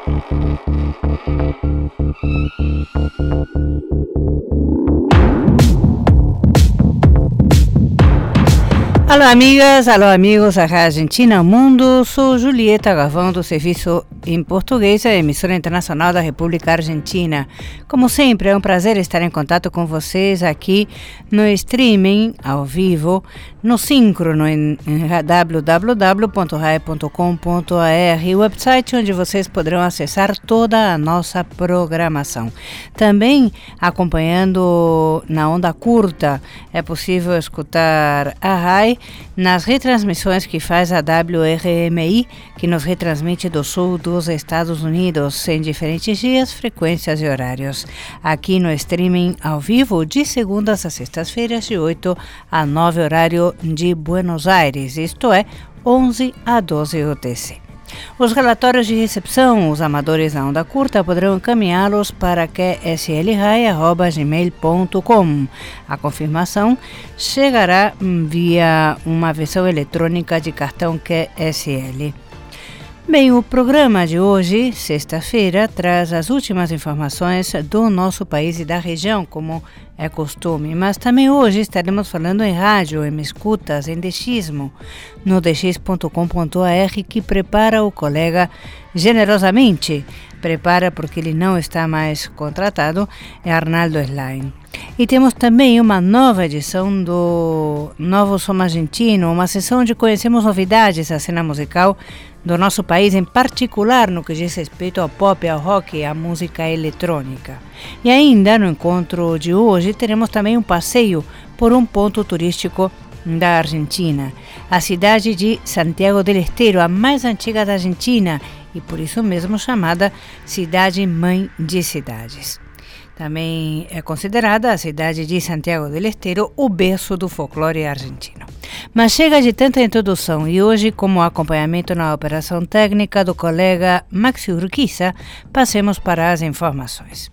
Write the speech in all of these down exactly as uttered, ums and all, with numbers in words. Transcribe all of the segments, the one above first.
Alô amigas, alô amigos da Argentina Mundo, sou Julieta Gavão do Serviço em Português da Emissora Internacional da República Argentina. Como sempre, é um prazer estar em contato com vocês aqui no streaming, ao vivo, no síncrono em w w w ponto rai ponto com ponto a r, website onde vocês poderão acessar toda a nossa programação. Também acompanhando na onda curta, é possível escutar a Rai nas retransmissões que faz a W R M I, que nos retransmite do sul dos Estados Unidos em diferentes dias, frequências e horários. Aqui no streaming ao vivo, de segundas a sextas-feiras, de oito a nove, horário de Buenos Aires, isto é, onze a doze U T C. Os relatórios de recepção, os amadores na onda curta poderão encaminhá-los para q s l rai arroba gmail ponto com. A confirmação chegará via uma versão eletrônica de cartão Q S L. Bem, o programa de hoje, sexta-feira, traz as últimas informações do nosso país e da região, como é costume, mas também hoje estaremos falando em rádio, em escutas, em dechismo, no d x ponto com ponto a r, que prepara o colega generosamente, prepara porque ele não está mais contratado, é Arnaldo Slain. E temos também uma nova edição do Novo Som Argentino, uma sessão onde conhecemos novidades da cena musical do nosso país, em particular no que diz respeito ao pop, ao rock e à música eletrônica. E ainda no encontro de hoje teremos também um passeio por um ponto turístico da Argentina, a cidade de Santiago del Estero, a mais antiga da Argentina e por isso mesmo chamada Cidade Mãe de Cidades. Também é considerada a cidade de Santiago del Estero o berço do folclore argentino. Mas chega de tanta introdução e hoje, como acompanhamento na operação técnica do colega Maxi Urquiza, passemos para as informações.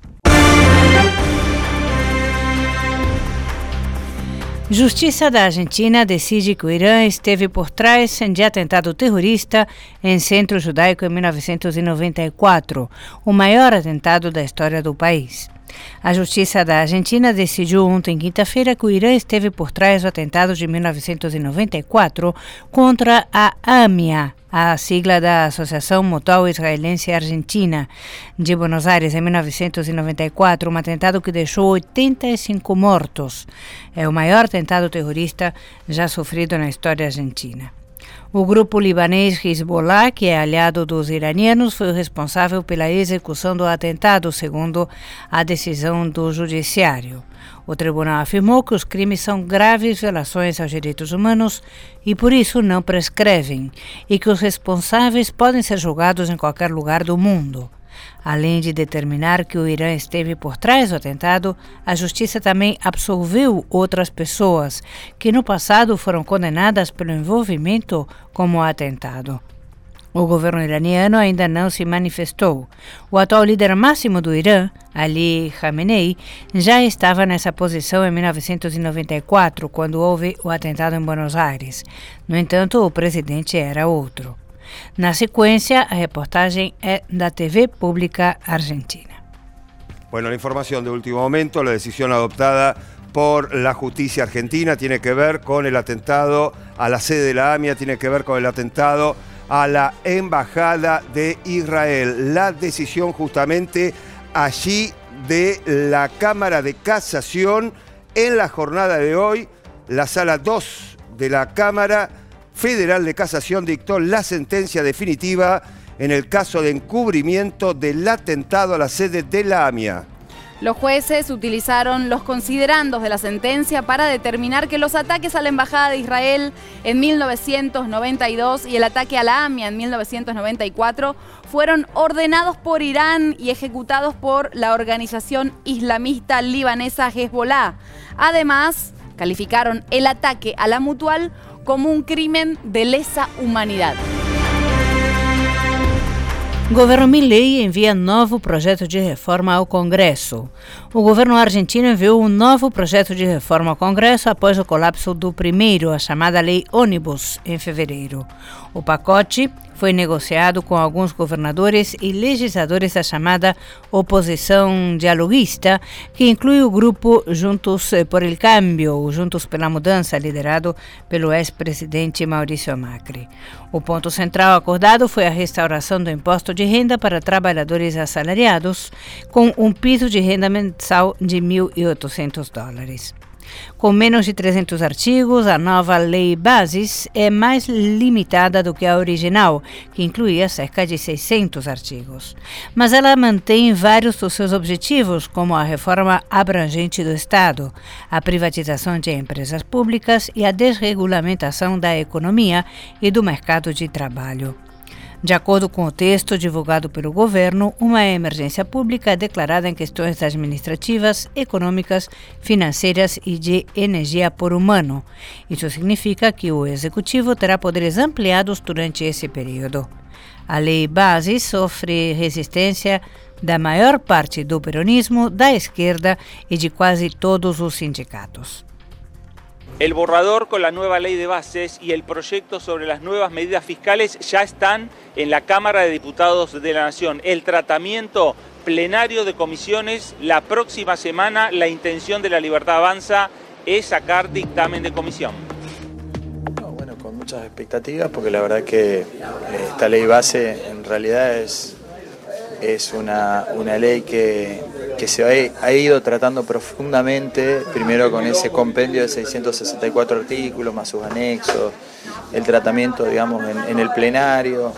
Justiça da Argentina decide que o Irã esteve por trás de atentado terrorista em centro judaico em mil novecentos e noventa e quatro, o maior atentado da história do país. A Justiça da Argentina decidiu ontem, quinta-feira, que o Irã esteve por trás do atentado de mil novecentos e noventa e quatro contra a AMIA, a sigla da Associação Mutual Israelense Argentina, de Buenos Aires, em mil novecentos e noventa e quatro, um atentado que deixou oitenta e cinco mortos. É o maior atentado terrorista já sofrido na história argentina. O grupo libanês Hezbollah, que é aliado dos iranianos, foi o responsável pela execução do atentado, segundo a decisão do judiciário. O tribunal afirmou que os crimes são graves violações aos direitos humanos e, por isso, não prescrevem, e que os responsáveis podem ser julgados em qualquer lugar do mundo. Além de determinar que o Irã esteve por trás do atentado, a justiça também absolveu outras pessoas que no passado foram condenadas pelo envolvimento como atentado. O governo iraniano ainda não se manifestou. O atual líder máximo do Irã, Ali Khamenei, já estava nessa posição em mil novecentos e noventa e quatro, quando houve o atentado em Buenos Aires. No entanto, o presidente era outro. Na secuencia, a reportaje es de la T V Pública Argentina. Bueno, la información de último momento, la decisión adoptada por la justicia argentina tiene que ver con el atentado a la sede de la AMIA, tiene que ver con el atentado a la Embajada de Israel. La decisión justamente allí de la Cámara de Casación en la jornada de hoy, la sala dos de la Cámara Federal de Casación dictó la sentencia definitiva en el caso de encubrimiento del atentado a la sede de la AMIA. Los jueces utilizaron los considerandos de la sentencia para determinar que los ataques a la Embajada de Israel en mil novecientos noventa y dos y el ataque a la AMIA en mil novecientos noventa y cuatro fueron ordenados por Irán y ejecutados por la organización islamista libanesa Hezbollah. Además, calificaron el ataque a la Mutual como um crime de lesa humanidade. Governo Milei envia novo projeto de reforma ao Congresso. O governo argentino enviou um novo projeto de reforma ao Congresso após o colapso do primeiro, a chamada Lei Ônibus, em fevereiro. O pacote foi negociado com alguns governadores e legisladores da chamada oposição dialoguista, que inclui o grupo Juntos por el Cambio, ou Juntos pela Mudança, liderado pelo ex-presidente Maurício Macri. O ponto central acordado foi a restauração do imposto de renda para trabalhadores assalariados, com um piso de renda mensal de mil e oitocentos dólares. Com menos de trezentos artigos, a nova Lei Bases é mais limitada do que a original, que incluía cerca de seiscentos artigos. Mas ela mantém vários dos seus objetivos, como a reforma abrangente do Estado, a privatização de empresas públicas e a desregulamentação da economia e do mercado de trabalho. De acordo com o texto divulgado pelo governo, uma emergência pública é declarada em questões administrativas, econômicas, financeiras e de energia por humano. Isso significa que o executivo terá poderes ampliados durante esse período. A Lei Base sofre resistência da maior parte do peronismo, da esquerda e de quase todos os sindicatos. El borrador con la nueva ley de bases y el proyecto sobre las nuevas medidas fiscales ya están en la Cámara de Diputados de la Nación. El tratamiento plenario de comisiones la próxima semana. La intención de La Libertad Avanza es sacar dictamen de comisión. No, bueno, con muchas expectativas, porque la verdad que esta ley base en realidad es, es una, una ley que... que se ha, ha ido tratando profundamente, primero con ese compendio de seiscientos sesenta y cuatro artículos, más sus anexos, el tratamiento, digamos, en, en el plenario,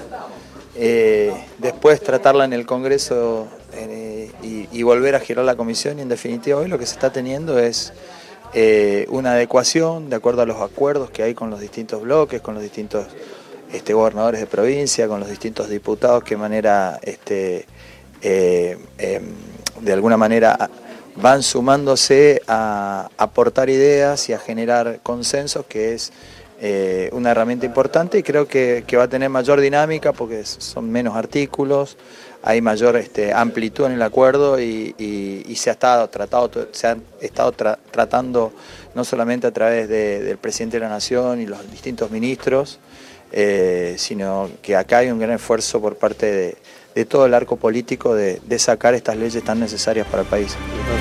eh, después tratarla en el Congreso eh, y, y volver a girar la comisión, y en definitiva hoy lo que se está teniendo es eh, una adecuación de acuerdo a los acuerdos que hay con los distintos bloques, con los distintos este, gobernadores de provincia, con los distintos diputados que de manera... Este, eh, eh, de alguna manera van sumándose a aportar ideas y a generar consensos, que es eh, una herramienta importante, y creo que, que va a tener mayor dinámica porque son menos artículos, hay mayor este, amplitud en el acuerdo y, y, y se ha estado, tratado, se ha estado tra tratando no solamente a través de, del presidente de la Nación y los distintos ministros, eh, sino que acá hay un gran esfuerzo por parte de de todo el arco político de, de sacar estas leyes tan necesarias para el país.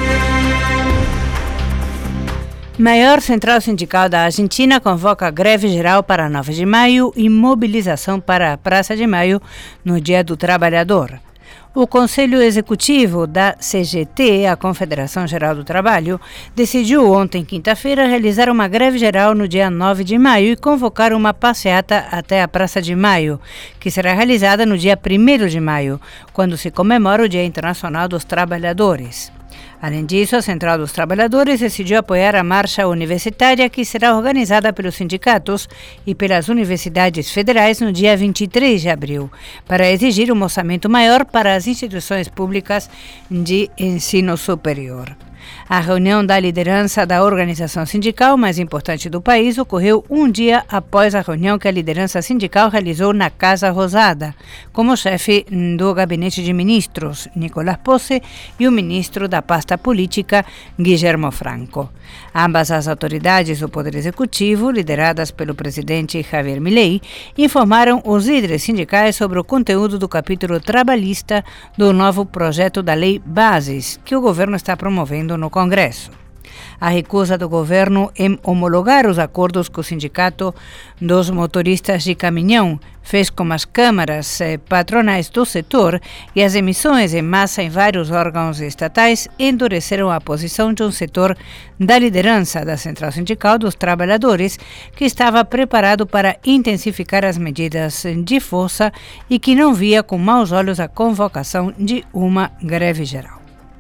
Maior Central Sindical da Argentina convoca greve geral para nove de maio e mobilização para a Praça de Maio no Dia do Trabalhador. O Conselho Executivo da C G T, a Confederação Geral do Trabalho, decidiu ontem, quinta-feira, realizar uma greve geral no dia nove de maio e convocar uma passeata até a Praça de Maio, que será realizada no dia primeiro de maio, quando se comemora o Dia Internacional dos Trabalhadores. Além disso, a Central dos Trabalhadores decidiu apoiar a marcha universitária, que será organizada pelos sindicatos e pelas universidades federais no dia vinte e três de abril, para exigir um orçamento maior para as instituições públicas de ensino superior. A reunião da liderança da organização sindical mais importante do país ocorreu um dia após a reunião que a liderança sindical realizou na Casa Rosada, como chefe do gabinete de ministros, Nicolás Posse, e o ministro da pasta política, Guillermo Franco. Ambas as autoridades do Poder Executivo, lideradas pelo presidente Javier Milei, informaram os líderes sindicais sobre o conteúdo do capítulo trabalhista do novo projeto da Lei Bases, que o governo está promovendo no Congresso. A recusa do governo em homologar os acordos que o Sindicato dos Motoristas de Caminhão fez com as câmaras eh, patronais do setor e as emissões em massa em vários órgãos estatais endureceram a posição de um setor da liderança da Central Sindical dos Trabalhadores, que estava preparado para intensificar as medidas de força e que não via com maus olhos a convocação de uma greve geral.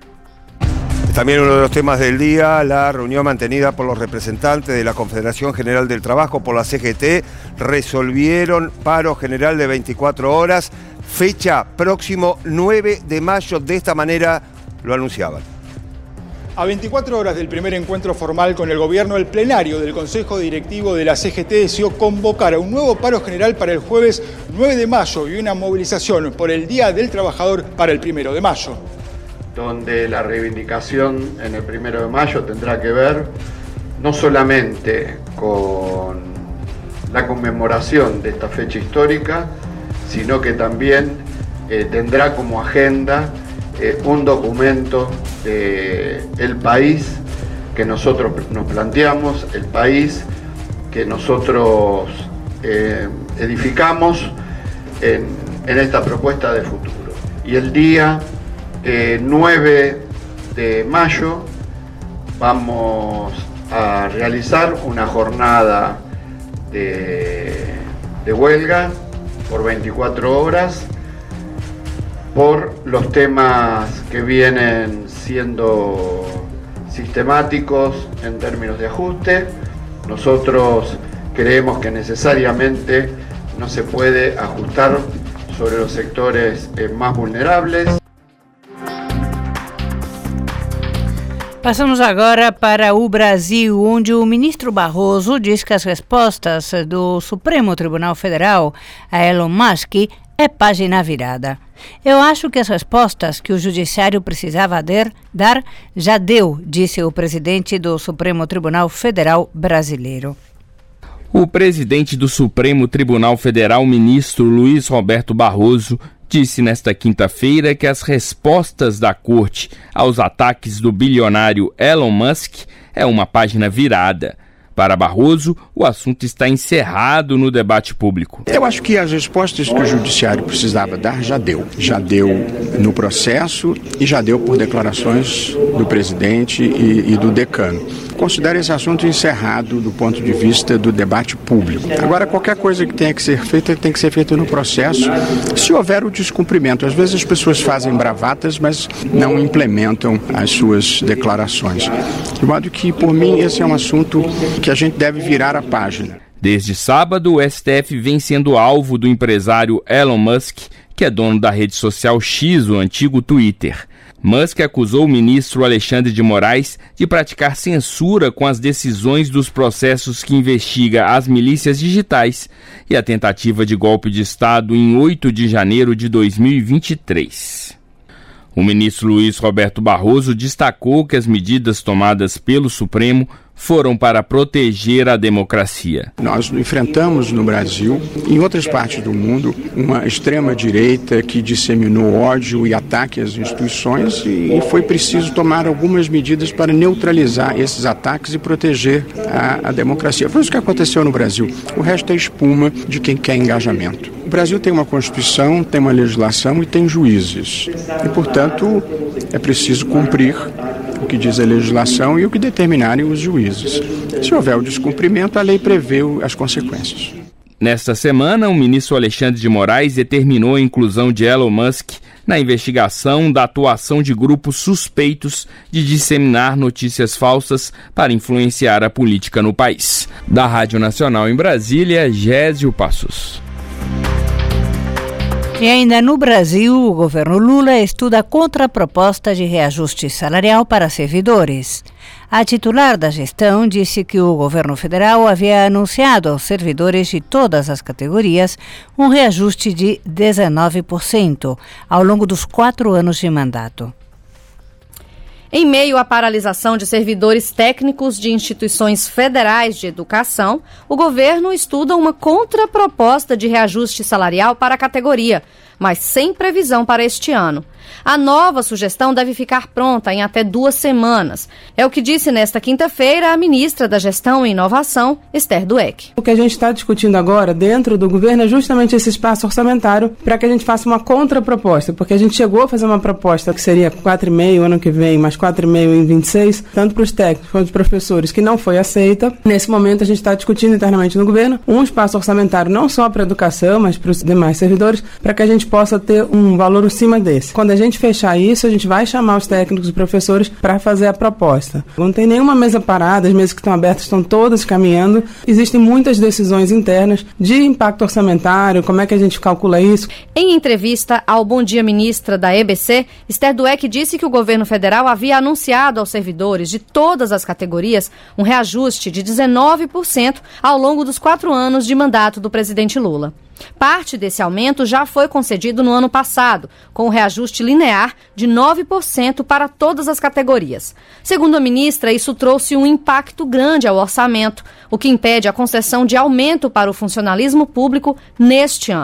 También uno de los temas del día, la reunión mantenida por los representantes de la Confederación General del Trabajo por la C G T, resolvieron paro general de veinticuatro horas, fecha próximo nueve de mayo, de esta manera lo anunciaban. A veinticuatro horas del primer encuentro formal con el gobierno, el plenario del Consejo Directivo de la C G T decidió convocar a un nuevo paro general para el jueves nueve de mayo y una movilización por el Día del Trabajador para el primero de mayo. Donde la reivindicación en el primero de mayo tendrá que ver no solamente con la conmemoración de esta fecha histórica, sino que también eh, tendrá como agenda eh, un documento del país que nosotros nos planteamos, el país que nosotros eh, edificamos en, en esta propuesta de futuro. Y el día eh, nueve de mayo vamos a realizar una jornada de, de huelga por veinticuatro horas por los temas que vienen siendo sistemáticos en términos de ajuste. Nosotros creemos que necesariamente no se puede ajustar sobre los sectores eh, más vulnerables. Passamos agora para o Brasil, onde o ministro Barroso diz que as respostas do Supremo Tribunal Federal a Elon Musk é página virada. Eu acho que as respostas que o judiciário precisava dar já deu, disse o presidente do Supremo Tribunal Federal brasileiro. O presidente do Supremo Tribunal Federal, ministro Luiz Roberto Barroso, disse nesta quinta-feira que as respostas da corte aos ataques do bilionário Elon Musk é uma página virada. Para Barroso, o assunto está encerrado no debate público. Eu acho que as respostas que o judiciário precisava dar já deu. Já deu no processo e já deu por declarações do presidente e, e do decano. Considero esse assunto encerrado do ponto de vista do debate público. Agora, qualquer coisa que tenha que ser feita, tem que ser feita no processo, se houver o descumprimento. Às vezes as pessoas fazem bravatas, mas não implementam as suas declarações. De modo que, por mim, esse é um assunto que a gente deve virar a página. Desde sábado, o S T F vem sendo alvo do empresário Elon Musk, que é dono da rede social X, o antigo Twitter. Musk acusou o ministro Alexandre de Moraes de praticar censura com as decisões dos processos que investiga as milícias digitais e a tentativa de golpe de Estado em oito de janeiro de dois mil e vinte e três. O ministro Luiz Roberto Barroso destacou que as medidas tomadas pelo Supremo foram para proteger a democracia. Nós enfrentamos no Brasil e em outras partes do mundo uma extrema-direita que disseminou ódio e ataque às instituições e foi preciso tomar algumas medidas para neutralizar esses ataques e proteger a, a democracia. Foi isso que aconteceu no Brasil. O resto é espuma de quem quer engajamento. O Brasil tem uma Constituição, tem uma legislação e tem juízes. E, portanto, é preciso cumprir o que diz a legislação e o que determinarem os juízes. Se houver o descumprimento, a lei prevê as consequências. Nesta semana, o ministro Alexandre de Moraes determinou a inclusão de Elon Musk na investigação da atuação de grupos suspeitos de disseminar notícias falsas para influenciar a política no país. Da Rádio Nacional em Brasília, Gésio Passos. E ainda no Brasil, o governo Lula estuda a contraproposta de reajuste salarial para servidores. A titular da gestão disse que o governo federal havia anunciado aos servidores de todas as categorias um reajuste de dezenove por cento ao longo dos quatro anos de mandato. Em meio à paralisação de servidores técnicos de instituições federais de educação, o governo estuda uma contraproposta de reajuste salarial para a categoria, mas sem previsão para este ano. A nova sugestão deve ficar pronta em até duas semanas. É o que disse nesta quinta-feira a ministra da Gestão e Inovação, Esther Dweck. O que a gente está discutindo agora dentro do governo é justamente esse espaço orçamentário para que a gente faça uma contraproposta, porque a gente chegou a fazer uma proposta que seria quatro vírgula cinco ano que vem, mais quatro vírgula cinco em vinte e seis, tanto para os técnicos quanto para os professores, que não foi aceita. Nesse momento a gente está discutindo internamente no governo um espaço orçamentário não só para a educação, mas para os demais servidores, para que a gente possa ter um valor acima desse. Quando a gente fechar isso, a gente vai chamar os técnicos e professores para fazer a proposta. Não tem nenhuma mesa parada, as mesas que estão abertas estão todas caminhando. Existem muitas decisões internas de impacto orçamentário, como é que a gente calcula isso. Em entrevista ao Bom Dia Ministra da E B C, Esther Dweck disse que o governo federal havia anunciado aos servidores de todas as categorias um reajuste de dezenove por cento ao longo dos quatro anos de mandato do presidente Lula. Parte desse aumento já foi concedido no ano passado, com um reajuste linear de nove por cento para todas as categorias. Segundo a ministra, isso trouxe um impacto grande ao orçamento, o que impede a concessão de aumento para o funcionalismo público neste ano.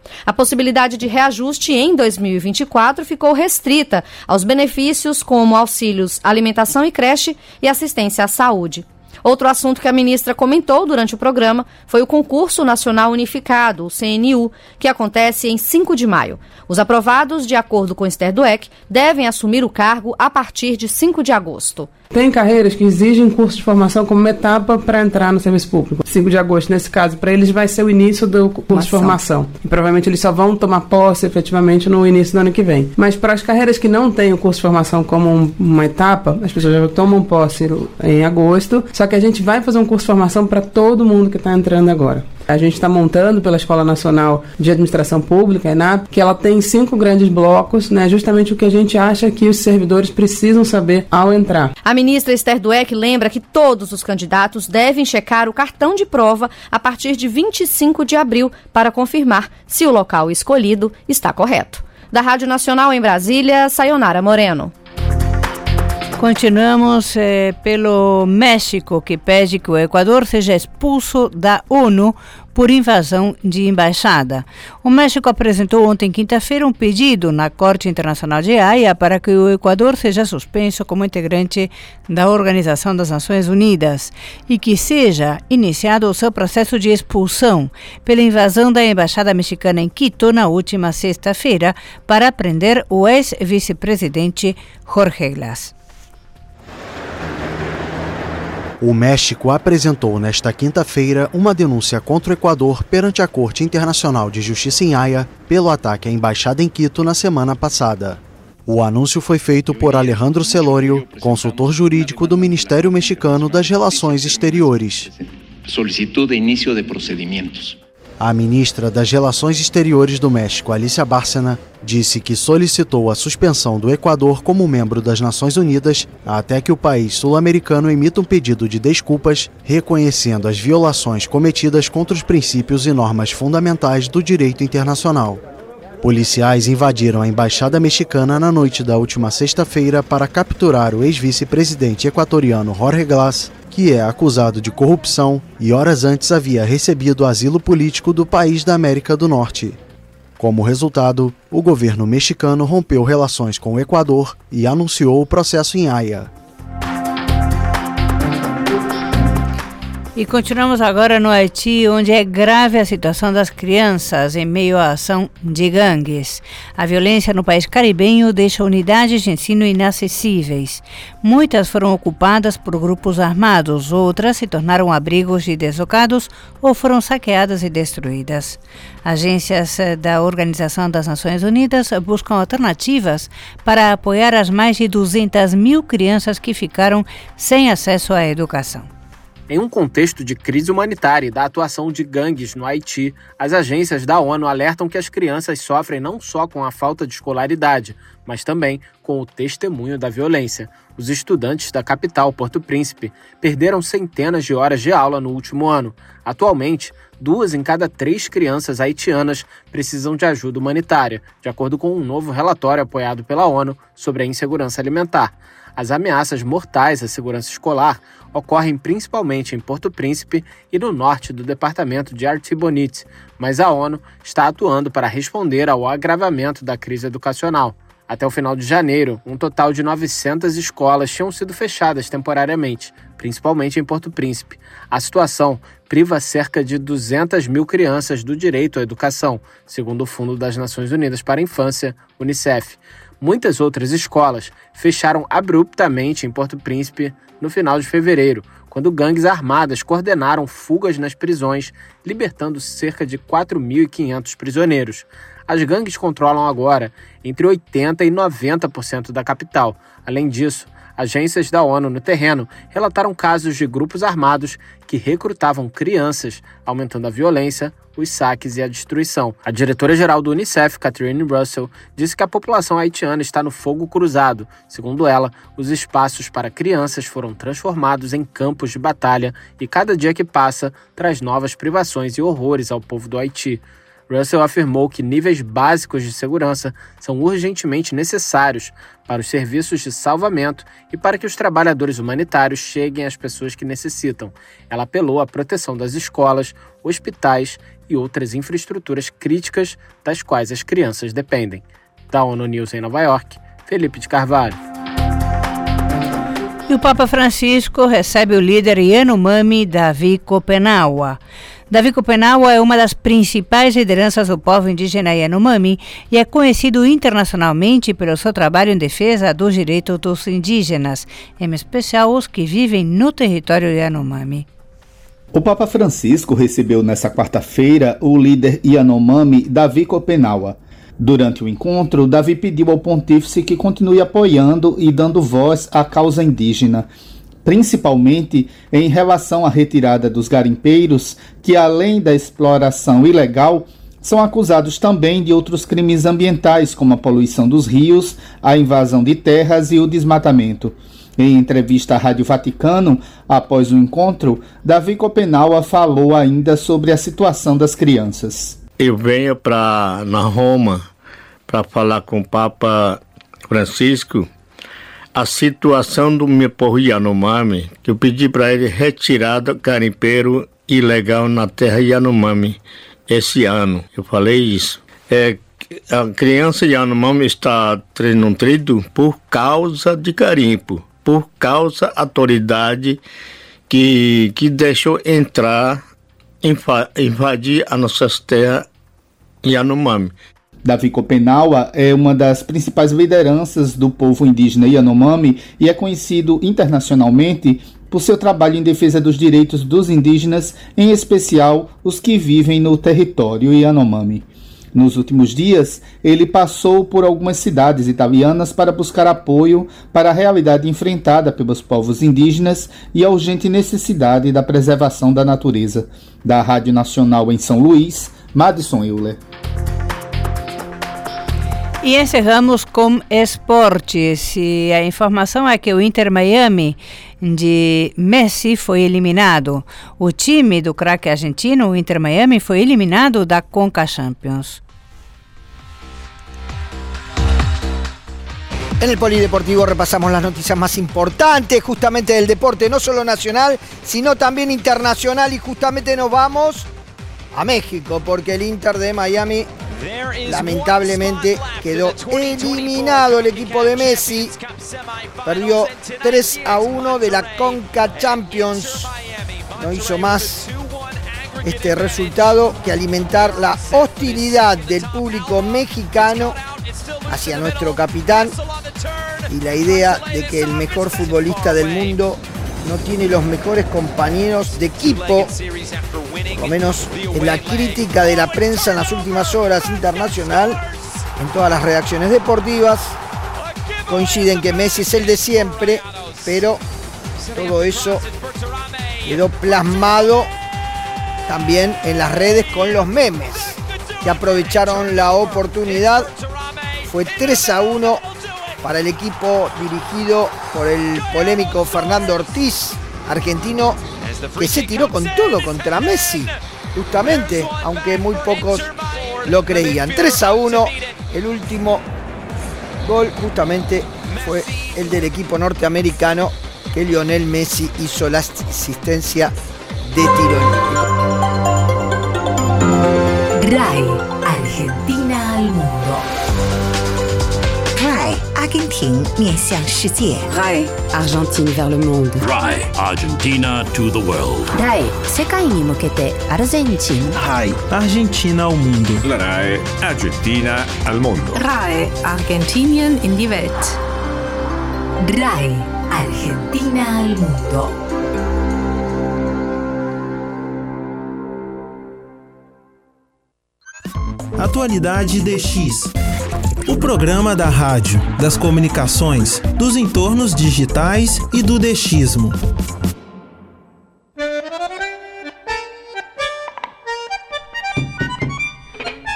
A possibilidade de reajuste em dois mil e vinte e quatro ficou restrita aos benefícios como auxílios alimentação e creche e assistência à saúde. Outro assunto que a ministra comentou durante o programa foi o Concurso Nacional Unificado, o C N U, que acontece em cinco de maio. Os aprovados, de acordo com Esther Dweck, devem assumir o cargo a partir de cinco de agosto. Tem carreiras que exigem curso de formação como uma etapa para entrar no serviço público. cinco de agosto, nesse caso, para eles vai ser o início do curso Formação. de formação. E provavelmente eles só vão tomar posse efetivamente no início do ano que vem. Mas para as carreiras que não têm o curso de formação como um, uma etapa, as pessoas já tomam posse em agosto. Só que a gente vai fazer um curso de formação para todo mundo que está entrando agora. A gente está montando pela Escola Nacional de Administração Pública, a ENAP, que ela tem cinco grandes blocos, né, justamente o que a gente acha que os servidores precisam saber ao entrar. A ministra Esther Dweck lembra que todos os candidatos devem checar o cartão de prova a partir de vinte e cinco de abril para confirmar se o local escolhido está correto. Da Rádio Nacional em Brasília, Sayonara Moreno. Continuamos eh, pelo México, que pede que o Equador seja expulso da ONU por invasão de embaixada. O México apresentou ontem, quinta-feira, um pedido na Corte Internacional de Haia para que o Equador seja suspenso como integrante da Organização das Nações Unidas e que seja iniciado o seu processo de expulsão pela invasão da Embaixada Mexicana em Quito na última sexta-feira para prender o ex-vice-presidente Jorge Glass. O México apresentou nesta quinta-feira uma denúncia contra o Equador perante a Corte Internacional de Justiça em Haia pelo ataque à embaixada em Quito na semana passada. O anúncio foi feito por Alejandro Celorio, consultor jurídico do Ministério Mexicano das Relações Exteriores. Solicitud de início de procedimentos. A ministra das Relações Exteriores do México, Alicia Bárcena, disse que solicitou a suspensão do Equador como membro das Nações Unidas até que o país sul-americano emita um pedido de desculpas, reconhecendo as violações cometidas contra os princípios e normas fundamentais do direito internacional. Policiais invadiram a embaixada mexicana na noite da última sexta-feira para capturar o ex-vice-presidente equatoriano Jorge Glass, que é acusado de corrupção e horas antes havia recebido asilo político do país da América do Norte. Como resultado, o governo mexicano rompeu relações com o Equador e anunciou o processo em Haia. E continuamos agora no Haiti, onde é grave a situação das crianças em meio à ação de gangues. A violência no país caribenho deixa unidades de ensino inacessíveis. Muitas foram ocupadas por grupos armados, outras se tornaram abrigos de deslocados ou foram saqueadas e destruídas. Agências da Organização das Nações Unidas buscam alternativas para apoiar as mais de duzentas mil crianças que ficaram sem acesso à educação. Em um contexto de crise humanitária e da atuação de gangues no Haiti, as agências da ONU alertam que as crianças sofrem não só com a falta de escolaridade, mas também com o testemunho da violência. Os estudantes da capital, Porto Príncipe, perderam centenas de horas de aula no último ano. Atualmente, duas em cada três crianças haitianas precisam de ajuda humanitária, de acordo com um novo relatório apoiado pela ONU sobre a insegurança alimentar. As ameaças mortais à segurança escolar ocorrem principalmente em Porto Príncipe e no norte do departamento de Artibonite, mas a ONU está atuando para responder ao agravamento da crise educacional. Até o final de janeiro, um total de novecentas escolas tinham sido fechadas temporariamente, principalmente em Porto Príncipe. A situação priva cerca de duzentas mil crianças do direito à educação, segundo o Fundo das Nações Unidas para a Infância, Unicef. Muitas outras escolas fecharam abruptamente em Porto Príncipe no final de fevereiro, quando gangues armadas coordenaram fugas nas prisões, libertando cerca de quatro mil e quinhentos prisioneiros. As gangues controlam agora entre oitenta por cento e noventa por cento da capital. Além disso, agências da ONU no terreno relataram casos de grupos armados que recrutavam crianças, aumentando a violência, os saques e a destruição. A diretora-geral do Unicef, Catherine Russell, disse que a população haitiana está no fogo cruzado. Segundo ela, os espaços para crianças foram transformados em campos de batalha e cada dia que passa traz novas privações e horrores ao povo do Haiti. Russell afirmou que níveis básicos de segurança são urgentemente necessários para os serviços de salvamento e para que os trabalhadores humanitários cheguem às pessoas que necessitam. Ela apelou à proteção das escolas, hospitais e outras infraestruturas críticas das quais as crianças dependem. Da ONU News em Nova York, Felipe de Carvalho. E o Papa Francisco recebe o líder Yanomami Davi Kopenawa. Davi Kopenawa é uma das principais lideranças do povo indígena Yanomami e é conhecido internacionalmente pelo seu trabalho em defesa dos direitos dos indígenas, em especial os que vivem no território Yanomami. O Papa Francisco recebeu nesta quarta-feira o líder Yanomami Davi Kopenawa. Durante o encontro, Davi pediu ao pontífice que continue apoiando e dando voz à causa indígena, principalmente em relação à retirada dos garimpeiros, que além da exploração ilegal, são acusados também de outros crimes ambientais, como a poluição dos rios, a invasão de terras e o desmatamento. Em entrevista à Rádio Vaticano, após o encontro, Davi Kopenawa falou ainda sobre a situação das crianças. Eu venho para na Roma para falar com o Papa Francisco a situação do meu povo Yanomami, que eu pedi para ele retirar do garimpeiro ilegal na terra Yanomami esse ano. Eu falei isso. É, a criança Yanomami está nutrida por causa de garimpo, por causa da autoridade que, que deixou entrar, invadir as nossas terras Yanomami. Davi Kopenawa é uma das principais lideranças do povo indígena Yanomami e é conhecido internacionalmente por seu trabalho em defesa dos direitos dos indígenas, em especial os que vivem no território Yanomami. Nos últimos dias, ele passou por algumas cidades italianas para buscar apoio para a realidade enfrentada pelos povos indígenas e a urgente necessidade da preservação da natureza. Da Rádio Nacional em São Luís, Madison Euler. E encerramos com esportes. E a informação é que o Inter Miami de Messi foi eliminado. O time do craque argentino, o Inter Miami, foi eliminado da Conca Champions. En el Polideportivo repasamos las noticias más importantes justamente del deporte, no solo nacional, sino también internacional, y justamente nos vamos a México porque el Inter de Miami lamentablemente quedó eliminado. El equipo de Messi perdió tres a uno de la Conca Champions. No hizo más este resultado que alimentar la hostilidad del público mexicano hacia nuestro capitán y la idea de que el mejor futbolista del mundo no tiene los mejores compañeros de equipo, por lo menos en la crítica de la prensa en las últimas horas internacional, en todas las redacciones deportivas, coinciden que Messi es el de siempre, pero todo eso quedó plasmado también en las redes con los memes, que aprovecharon la oportunidad. Fue tres a uno para el equipo dirigido por el polémico Fernando Ortiz, argentino, que se tiró con todo contra Messi, justamente, aunque muy pocos lo creían. tres a uno, el último gol justamente fue el del equipo norteamericano, que Lionel Messi hizo la asistencia de tiro olímpico. R A I, Argentina al mundo. R A I, Argentina 面向世界. R A I, Argentine vers le monde. R A I, Argentina to the world. R A I, 世界に向けてアルゼンチン. R A I, Argentina al mundo. La R A I, Argentina al mundo. R A I, Argentinien in die Welt. R A I, Argentina al mundo. Atualidade D X. O programa da rádio, das comunicações, dos entornos digitais e do DXismo.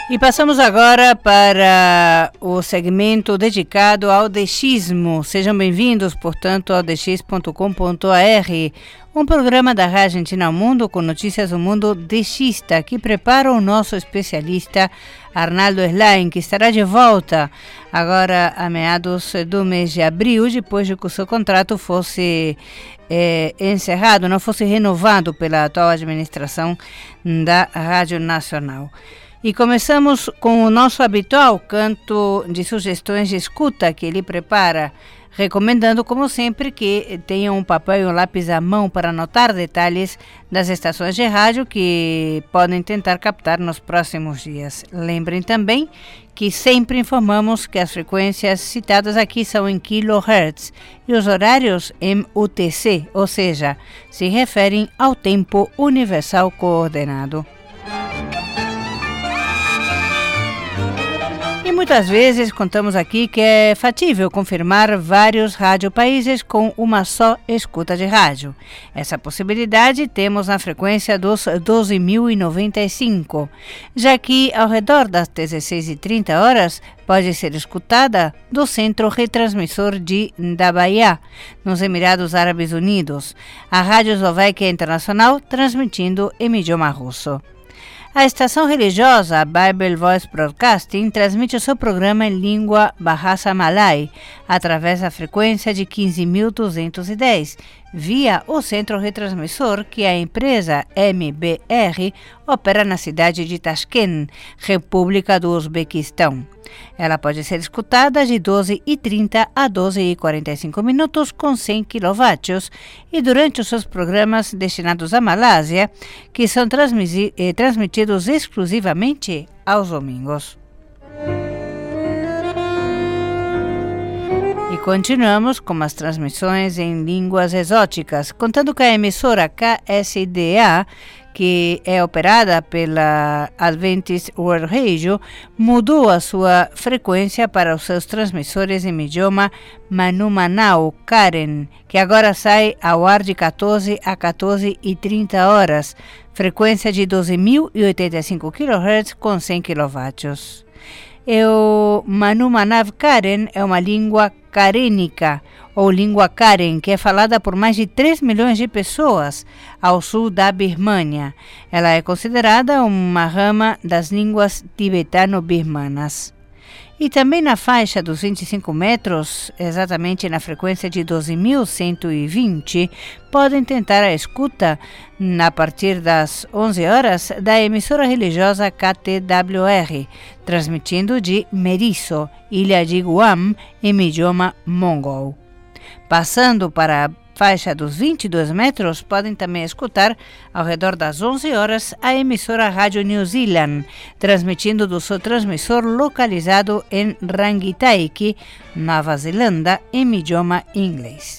E passamos agora para o segmento dedicado ao dechismo. Sejam bem-vindos, portanto, ao d x ponto com ponto a r, um programa da Rádio Argentina ao Mundo com notícias do mundo dechista, que prepara o nosso especialista Arnaldo Slain, que estará de volta agora a meados do mês de abril, depois de que o seu contrato fosse é, encerrado, não fosse renovado pela atual administração da Rádio Nacional. E começamos com o nosso habitual canto de sugestões de escuta que ele prepara, recomendando, como sempre, que tenham um papel e um lápis à mão para anotar detalhes das estações de rádio que podem tentar captar nos próximos dias. Lembrem também que sempre informamos que as frequências citadas aqui são em kilohertz e os horários em U T C, ou seja, se referem ao tempo universal coordenado. E muitas vezes contamos aqui que é factível confirmar vários radiopaíses com uma só escuta de rádio. Essa possibilidade temos na frequência dos doze mil e noventa e cinco, já que ao redor das dezesseis e trinta horas pode ser escutada do centro retransmissor de da Bahia, nos Emirados Árabes Unidos, a Rádio Eslovaquia Internacional transmitindo em idioma russo. A estação religiosa Bible Voice Broadcasting transmite o seu programa em língua Bahasa Malay através da frequência de quinze mil duzentos e dez, via o centro retransmissor que a empresa M B R opera na cidade de Tashkent, República do Uzbequistão. Ela pode ser escutada de doze e trinta a doze e quarenta e cinco minutos com cem quilowatt e durante os seus programas destinados à Malásia, que são transmisi- eh, transmitidos exclusivamente aos domingos. E continuamos com as transmissões em línguas exóticas, contando com a emissora K S D A, que é operada pela Adventist World Radio, mudou a sua frequência para os seus transmissores em idioma Manumanau Karen, que agora sai ao ar de quatorze a quatorze e trinta horas, frequência de doze mil e oitenta e cinco quilohertz com cem quilowatt. E o Manumanav Karen é uma língua carênica, ou língua Karen, que é falada por mais de três milhões de pessoas ao sul da Birmânia. Ela é considerada uma rama das línguas tibetano-birmanas. E também na faixa dos vinte e cinco metros, exatamente na frequência de doze mil cento e vinte, podem tentar a escuta, a partir das onze horas, da emissora religiosa K T W R, transmitindo de Meriso, ilha de Guam, em idioma mongol. Passando para a faixa dos vinte e dois metros, podem também escutar, ao redor das onze horas, a emissora Rádio New Zealand, transmitindo do seu transmissor localizado em Rangitaiki, Nova Zelândia, em idioma inglês.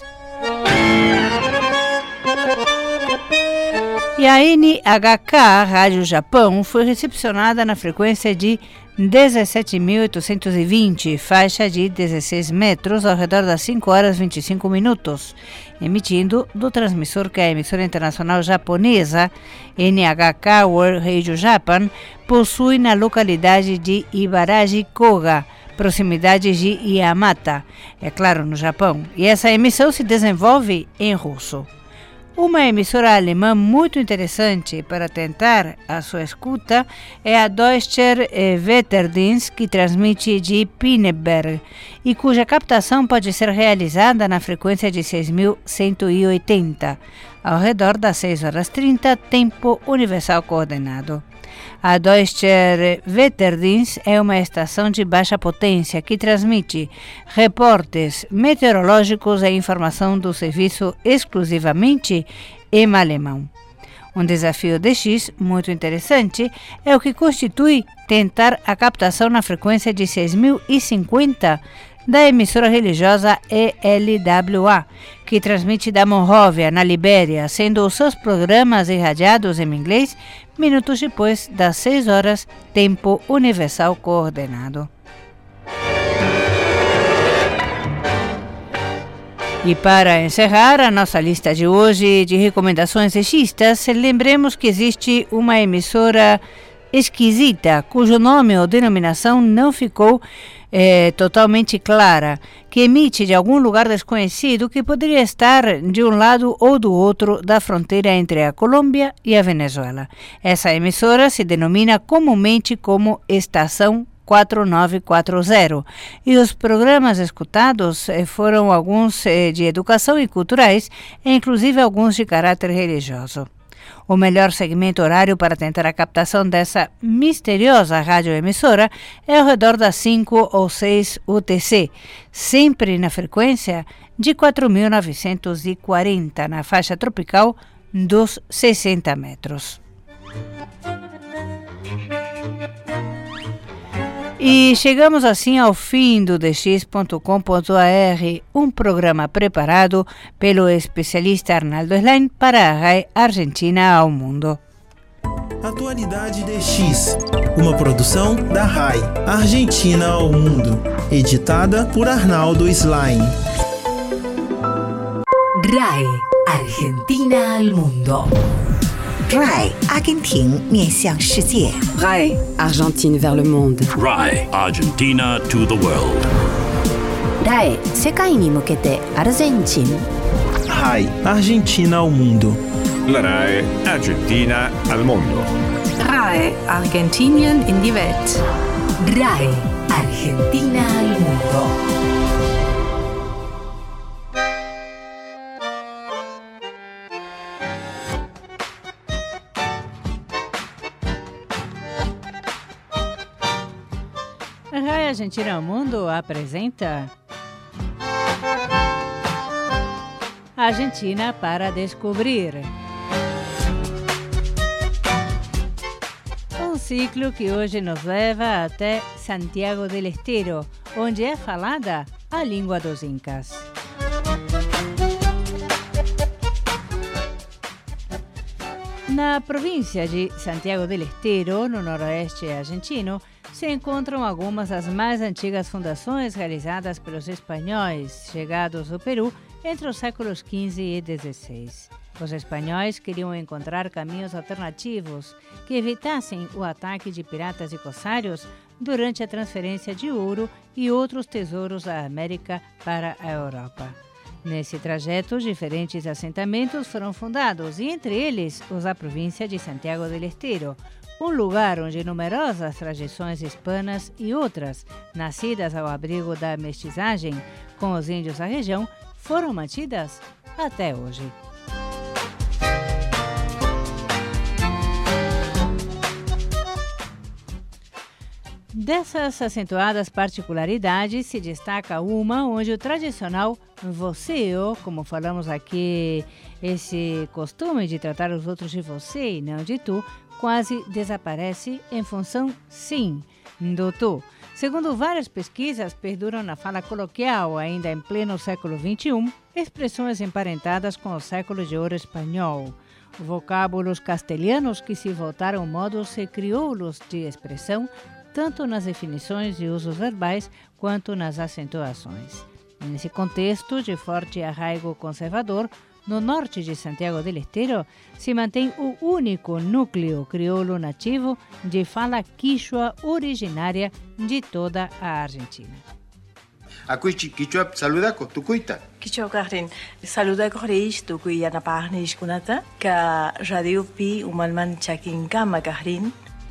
E a N H K, Rádio Japão, foi recepcionada na frequência de dezessete mil oitocentos e vinte, faixa de dezesseis metros, ao redor das cinco horas e vinte e cinco minutos, emitindo do transmissor que a emissora internacional japonesa N H K World Radio Japan possui na localidade de Ibaraki-Koga, proximidades de Yamata, é claro, no Japão, e essa emissão se desenvolve em russo. Uma emissora alemã muito interessante para tentar a sua escuta é a Deutscher Wetterdienst, que transmite de Pinneberg e cuja captação pode ser realizada na frequência de seis mil cento e oitenta, ao redor das seis horas e trinta, tempo universal coordenado. A Deutscher Wetterdienst é uma estação de baixa potência que transmite reportes meteorológicos e informação do serviço exclusivamente em alemão. Um desafio D X muito interessante é o que constitui tentar a captação na frequência de seis mil e cinquenta da emissora religiosa E L W A, que transmite da Monróvia, na Libéria, sendo os seus programas irradiados em inglês minutos depois das seis horas, tempo universal coordenado. E para encerrar a nossa lista de hoje de recomendações existas, lembremos que existe uma emissora esquisita, cujo nome ou denominação não ficou é, totalmente clara, que emite de algum lugar desconhecido que poderia estar de um lado ou do outro da fronteira entre a Colômbia e a Venezuela. Essa emissora se denomina comumente como Estação quatro nove quatro zero, e os programas escutados eh, foram alguns eh, de educação e culturais, e inclusive alguns de caráter religioso. O melhor segmento horário para tentar a captação dessa misteriosa radioemissora é ao redor das cinco ou seis U T C, sempre na frequência de quatro mil novecentos e quarenta, na faixa tropical dos sessenta metros. E chegamos assim ao fim do d x ponto com ponto a r, um programa preparado pelo especialista Arnaldo Slain para a R A I Argentina ao Mundo. Atualidade D X, uma produção da R A I Argentina ao Mundo, editada por Arnaldo Slain. R A I Argentina al Mundo. R A I 阿根廷面向世界 R A I Argentine vers le monde. R A I Argentina to the world. R A I 世界に向けてアルゼンチン R A I Argentina ao Mundo. La R A I Argentina al Mundo. R A I Argentinien in die Welt. R A I Argentina al Mundo. A R A I Argentina ao Mundo apresenta Argentina para descobrir. Um ciclo que hoje nos leva até Santiago del Estero, onde é falada a língua dos Incas. Na província de Santiago del Estero, no noroeste argentino, se encontram algumas das mais antigas fundações realizadas pelos espanhóis chegados ao Peru entre os séculos quinze e dezesseis. Os espanhóis queriam encontrar caminhos alternativos que evitassem o ataque de piratas e corsários durante a transferência de ouro e outros tesouros da América para a Europa. Nesse trajeto, diferentes assentamentos foram fundados, e entre eles os da província de Santiago del Estero, um lugar onde numerosas tradições hispanas e outras, nascidas ao abrigo da mestiçagem com os índios da região, foram mantidas até hoje. Dessas acentuadas particularidades se destaca uma onde o tradicional você-eu, como falamos aqui, esse costume de tratar os outros de você e não de tu, quase desaparece em função, sim, do tu. Segundo várias pesquisas, perduram na fala coloquial, ainda em pleno século vinte e um, expressões emparentadas com o século de ouro espanhol. Vocábulos castelhanos que se voltaram modos e crioulos de expressão, tanto nas definições e usos verbais quanto nas acentuações. Nesse contexto de forte arraigo conservador, no norte de Santiago del Estero se mantém o único núcleo crioulo nativo de fala quichua originária de toda a Argentina. Akuichi quichua saluda ko tukuita. Quichua kahrin saluda kohreish tukuya na parnish kunata ka radio pi umalman chakin kama kahrin.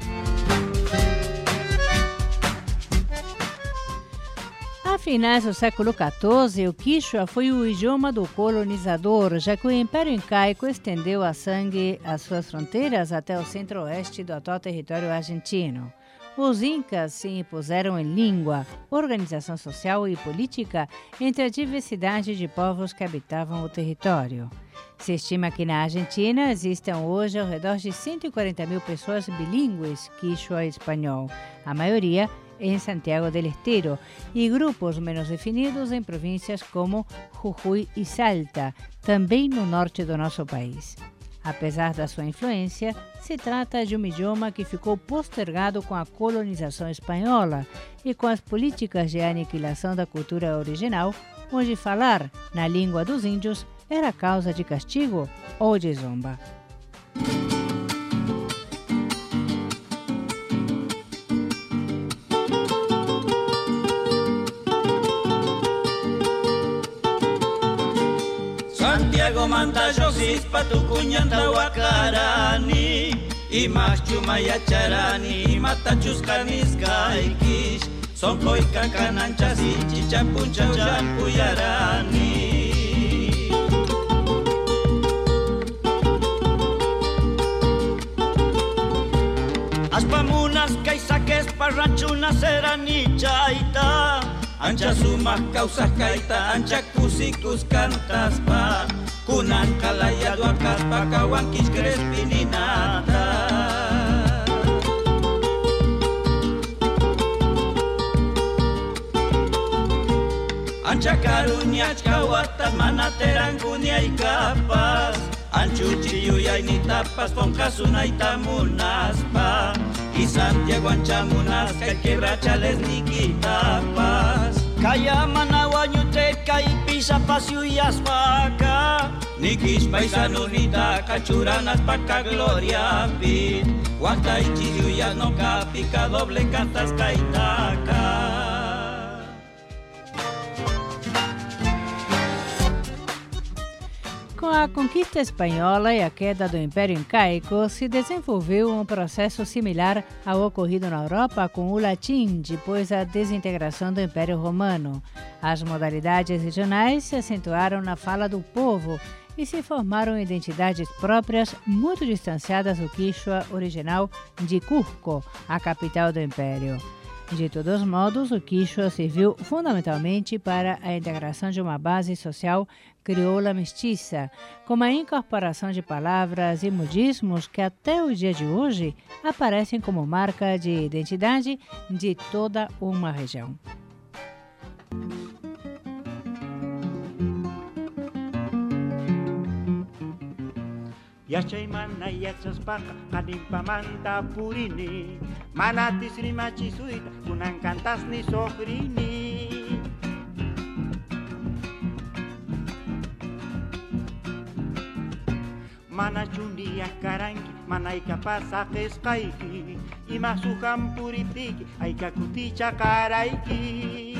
A finais do século quatorze, o quichua foi o idioma do colonizador, já que o Império Incaico estendeu a sangue as suas fronteiras até o centro-oeste do atual território argentino. Os incas se impuseram em língua, organização social e política entre a diversidade de povos que habitavam o território. Se estima que na Argentina existam hoje ao redor de cento e quarenta mil pessoas bilíngues quichua e espanhol, a maioria em Santiago del Estero, e grupos menos definidos em províncias como Jujuy e Salta, também no norte do nosso país. Apesar da sua influência, se trata de um idioma que ficou postergado com a colonização espanhola e com as políticas de aniquilação da cultura original, onde falar na língua dos índios era causa de castigo ou de zomba. Santiago manda Josis patukunyanda wakarani Imas chumaya charani matachus kaniskaikish Sonkoy kakananchasi chichapuncha ujan puyarani Aspamunas kaisaques parranchunas serani chaita Ancha sumas causas kaita ancha kusikus cantas pa Kunan kalayado akas pa kawankis crespininata Ancha karunya kawata manateran kunya ikapas Anchu chiyuyay ni tapas ponkasunay tamunas pa Y Santiago anchamunas kay quebrachales ni kitapas Kaya manawanyute kay pisa pasuyas waka Nikis paisanunita kachuranas paka gloria pit Watay chiyuyas no kapika doble cantas kaitaka Com a conquista espanhola e a queda do Império Incaico, se desenvolveu um processo similar ao ocorrido na Europa com o latim depois da desintegração do Império Romano. As modalidades regionais se acentuaram na fala do povo e se formaram identidades próprias muito distanciadas do Quichua original de Cusco, a capital do Império. De todos os modos, o Quichua serviu fundamentalmente para a integração de uma base social crioula mestiça, com a incorporação de palavras e modismos que até o dia de hoje aparecem como marca de identidade de toda uma região. Yachay mana yachas baka kanimpamanta purini Manatis rimachisuita kunan kantas ni sofrini Mana chundiya karanki mana ikapasa keskaiki Ima suham puripiki aika kuticha karaiki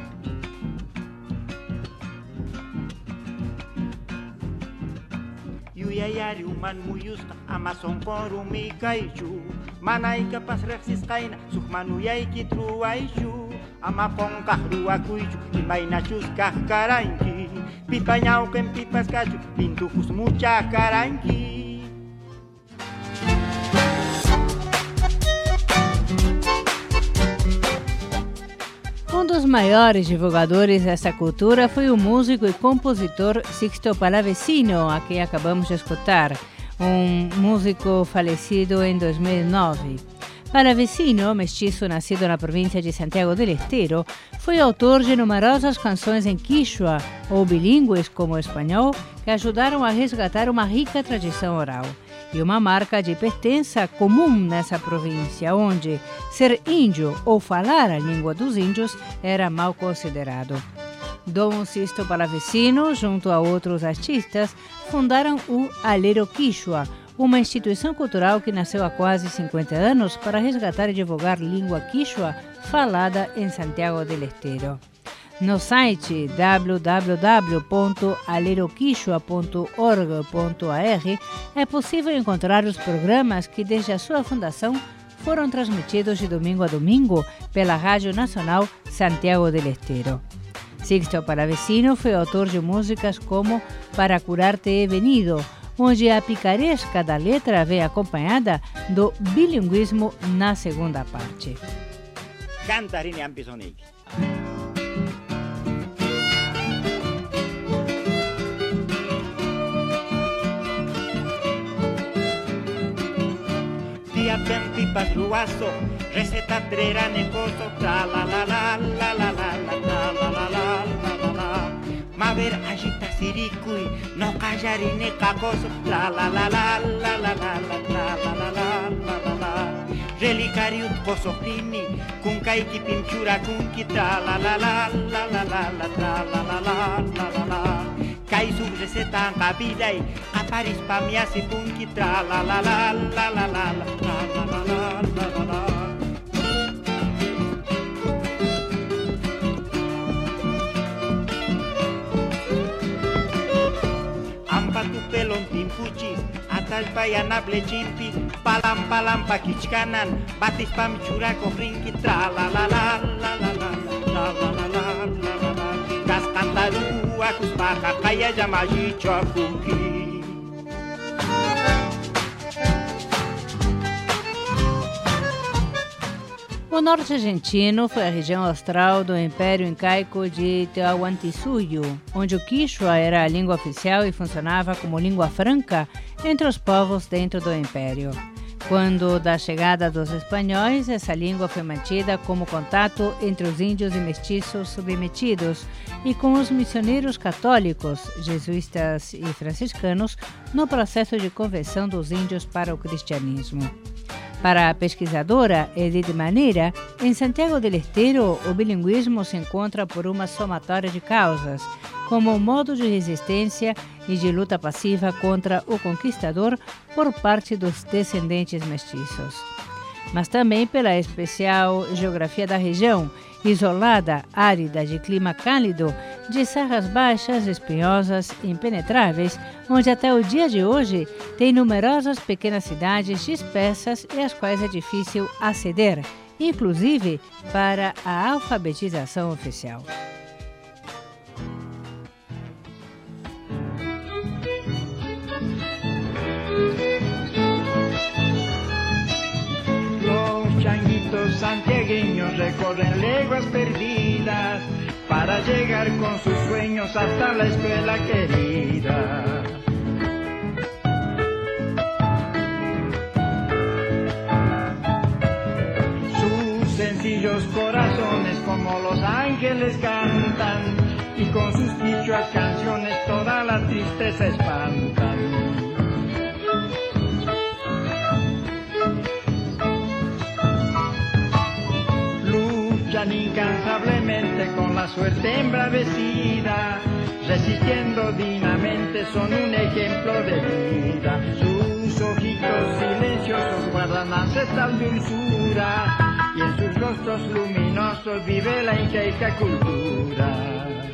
Yuyayari uman muyuska amason korumi kaichu Mana ikapas rexiskaina sukmanuyay kitruaishu Ama pongkah ruakuichu imaina chuskah karanki Pipañao ken pipas kachu pintukus mucha karanki Um dos maiores divulgadores dessa cultura foi o músico e compositor Sixto Palavecino, a quem acabamos de escutar, um músico falecido em dois mil e nove. Palavecino, mestiço nascido na província de Santiago del Estero, foi autor de numerosas canções em Quichua ou bilíngues como o espanhol, que ajudaram a resgatar uma rica tradição oral e uma marca de pertença comum nessa província, onde ser índio ou falar a língua dos índios era mal considerado. Dom Sixto Palavecino, junto a outros artistas, fundaram o Alero Quichua, uma instituição cultural que nasceu há quase cinquenta anos para resgatar e divulgar língua quichua falada em Santiago del Estero. No site w w w ponto aleroquichua ponto org ponto a r é possível encontrar os programas que, desde a sua fundação, foram transmitidos de domingo a domingo pela Rádio Nacional Santiago del Estero. Sixto Palavecino foi autor de músicas como Para Curar-te He Venido, onde a picaresca da letra vem acompanhada do bilinguismo na segunda parte. Cantarini Ampisonic. Tia ben pipas ruaso, receta trera necoso, tra la la la la la la la la la la la la. Maver agita siricui, no callarine cacoso, tra la la la la la la la la la la la la la. Relicariu posofrini, kun kaiki pinchura kunki, tra la la la la la la la tra la la la la la la. Kai sub receta kabidai, aparis pamiasi punki, tra la la la la la la la tra la la la la la. Tashbayana Blechimpi, Palam Palam Pakichkanan, Batis Pam Churaco Frinki, Tra la la la la la la la la la la la la Gaskantaru, Akuspaja, Kaya Yamajicho Akunki. O norte argentino foi a região austral do Império Incaico de Tahuantinsuyo, onde o Quichua era a língua oficial e funcionava como língua franca entre os povos dentro do Império. Quando da chegada dos espanhóis, essa língua foi mantida como contato entre os índios e mestiços submetidos e com os missioneiros católicos, jesuítas e franciscanos no processo de conversão dos índios para o cristianismo. Para a pesquisadora Edith Maneira, em Santiago del Estero, o bilinguismo se encontra por uma somatória de causas, como um modo de resistência e de luta passiva contra o conquistador por parte dos descendentes mestiços. Mas também pela especial geografia da região, isolada, árida, de clima cálido, de serras baixas, espinhosas, impenetráveis, onde até o dia de hoje tem numerosas pequenas cidades dispersas e às quais é difícil aceder, inclusive para a alfabetização oficial. Los changuitos santiagueños recorren leguas perdidas para llegar con sus sueños hasta la escuela querida. Sus sencillos corazones como los ángeles cantan y con sus quichuas canciones toda la tristeza espantan. Incansablemente con la suerte embravecida, resistiendo dignamente, son un ejemplo de vida. Sus ojitos silenciosos guardan ancestral dulzura y en sus rostros luminosos vive la incaica cultura.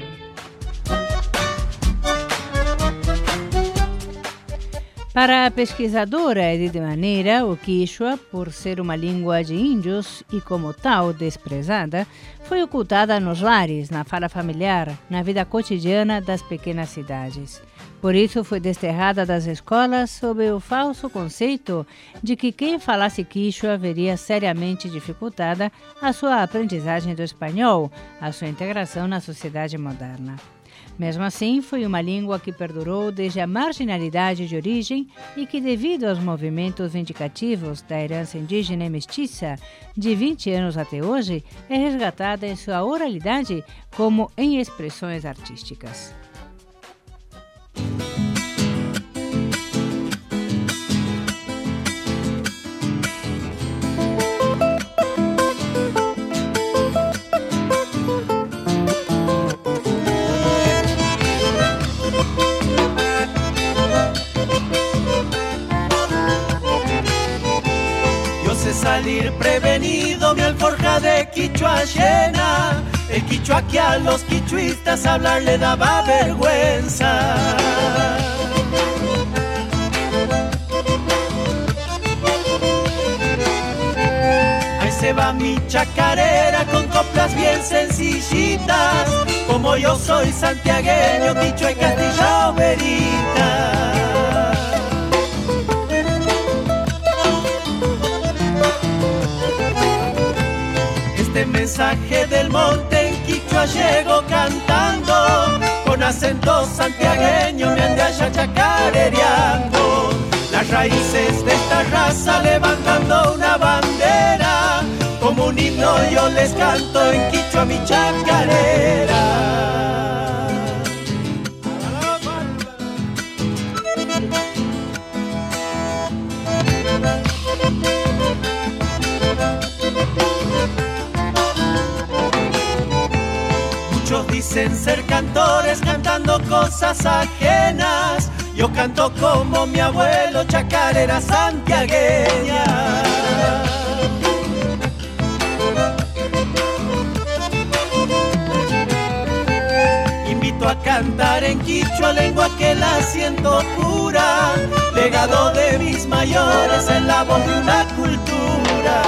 Para a pesquisadora Edith Maneira, o Quichua, por ser uma língua de índios e como tal desprezada, foi ocultada nos lares, na fala familiar, na vida cotidiana das pequenas cidades. Por isso foi desterrada das escolas sob o falso conceito de que quem falasse Quichua veria seriamente dificultada a sua aprendizagem do espanhol, a sua integração na sociedade moderna. Mesmo assim, foi uma língua que perdurou desde a marginalidade de origem e que, devido aos movimentos vindicativos da herança indígena e mestiça de vinte anos até hoje, é resgatada em sua oralidade como em expressões artísticas. Salir prevenido, mi alforja de quichua llena, el quichua que a los quichuistas hablar le daba vergüenza. Ahí se va mi chacarera con coplas bien sencillitas, como yo soy santiagueño, quichua y castilla verita. Este mensaje del monte en quichua llego cantando, con acento santiagueño me ande allá chacarereando. Las raíces de esta raza levantando una bandera, como un himno yo les canto en quichua mi chacarera. Muchos dicen ser cantores cantando cosas ajenas, yo canto como mi abuelo, chacarera santiagueña. puesto a cantar en quichua, lengua que la siento pura, legado de mis mayores en la voz de una cultura.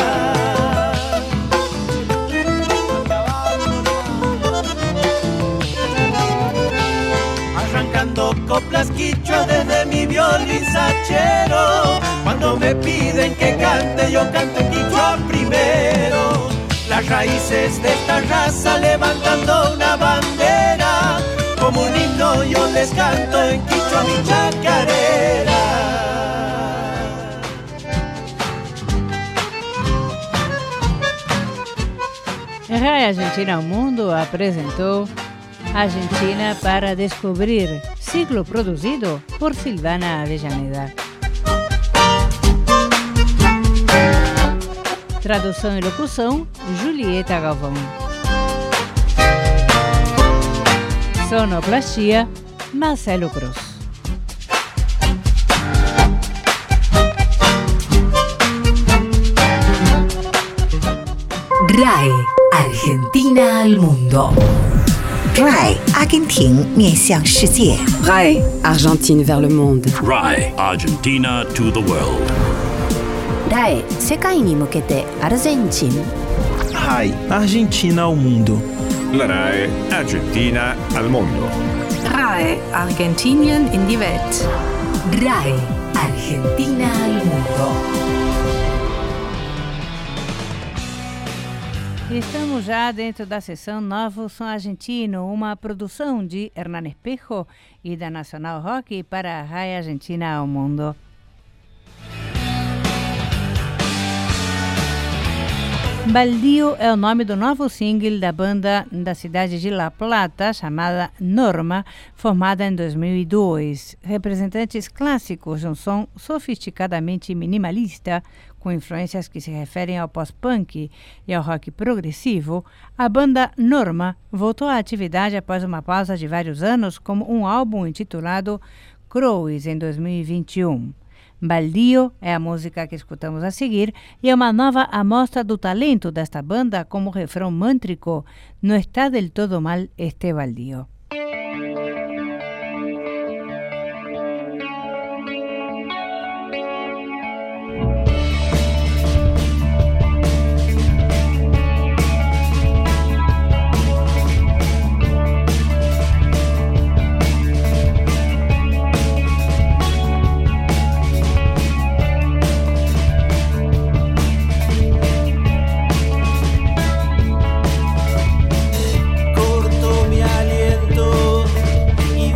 Arrancando coplas quichua desde mi violín sachero, cuando me piden que cante yo canto en quichua primero. Las raíces de esta raza levantando una bandera, como un himno yo les canto en quichua mi chacarera. Rai Argentina ao Mundo apresentou Argentina para Descobrir, ciclo produzido por Silvana Avellaneda. Tradução e locução, Julieta Galvão. Sonoplastia, Marcelo Cruz. R A E Argentina al Mundo. R A E Argentin 面向世界。 R A E Argentine vers le monde. R A E Argentina to the world. R A E 世界に向けてアルゼンチン。 R A E Argentina ao Mundo. La R A E Argentina al Mundo. R A E Argentinien in die Welt. R A E Argentina al Mundo. Estamos já dentro da sessão Novo Som Argentino, uma produção de Hernán Espejo e da Nacional Rock para a R A E Argentina ao Mundo. Baldío é o nome do novo single da banda da cidade de La Plata, chamada Norma, formada em dois mil e dois. Representantes clássicos de um som sofisticadamente minimalista, com influências que se referem ao pós-punk e ao rock progressivo, a banda Norma voltou à atividade após uma pausa de vários anos como um álbum intitulado Crows em dois mil e vinte e um. Baldío é a música que escutamos a seguir e é uma nova amostra do talento desta banda como refrão mântrico "No está del todo mal este baldío". Corto mi aliento y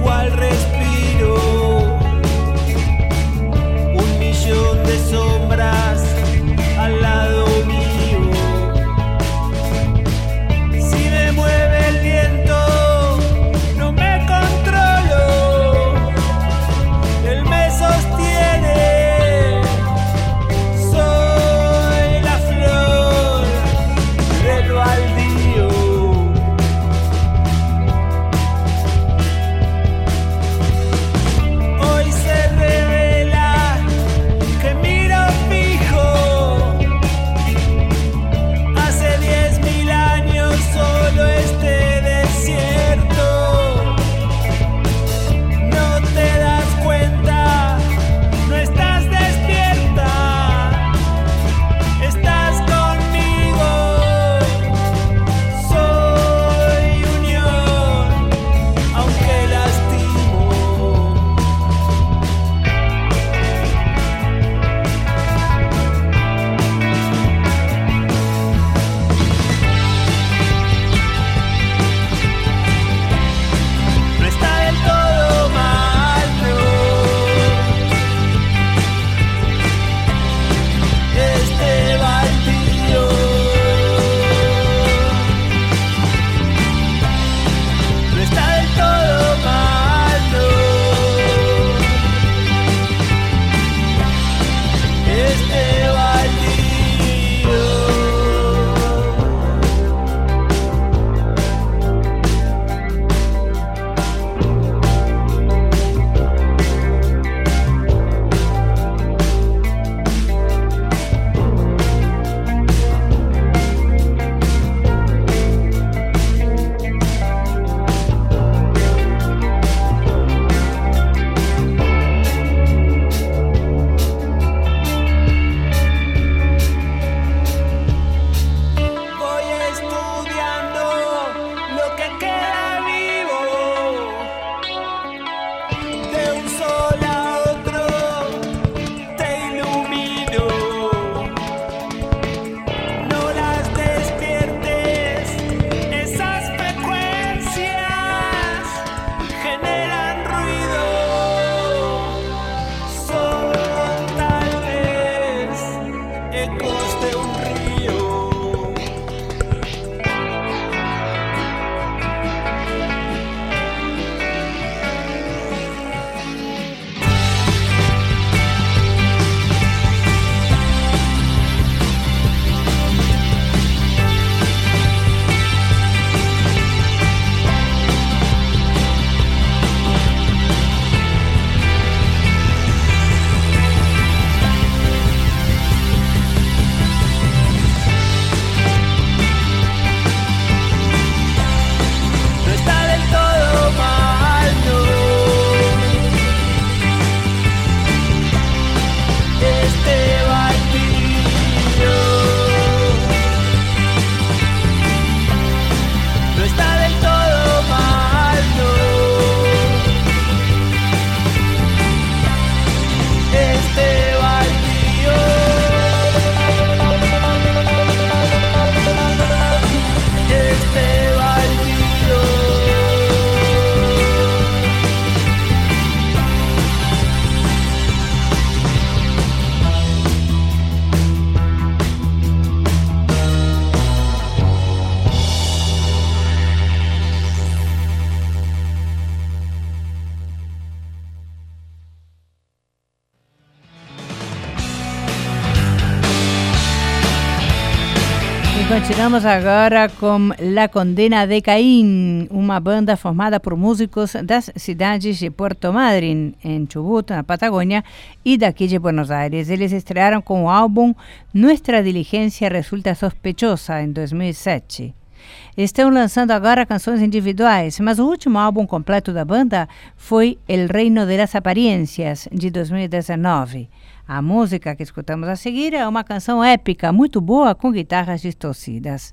Continuamos agora com La Condena de Caín, uma banda formada por músicos das cidades de Puerto Madryn, em Chubut, na Patagônia, e daqui de Buenos Aires. Eles estrearam com o álbum Nuestra Diligencia Resulta Sospechosa, em dois mil e sete. Estão lançando agora canções individuais, mas o último álbum completo da banda foi El Reino de las Apariencias, de dois mil e dezenove. A música que escutamos a seguir é uma canção épica, muito boa, com guitarras distorcidas.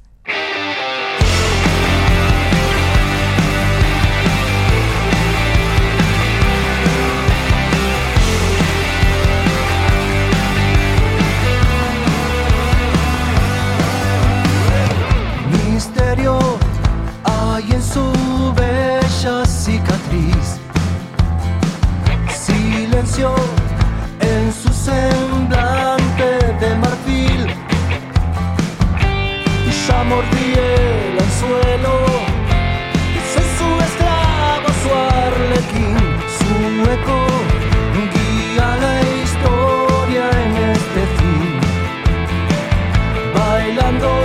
Misterio hay en su bella cicatriz, silencio en su semblante de marfil, ya mordí el anzuelo, soy su esclavo, su arlequín, su eco guía la historia en este fin, bailando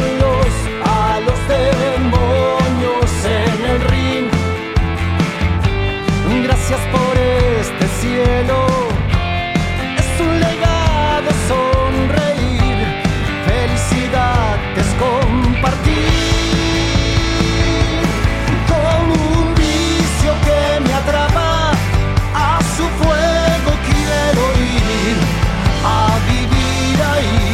demonios en el ring. Gracias por este cielo, es un legado sonreír, felicidad es compartir, como un vicio que me atrapa, a su fuego quiero ir, a vivir ahí.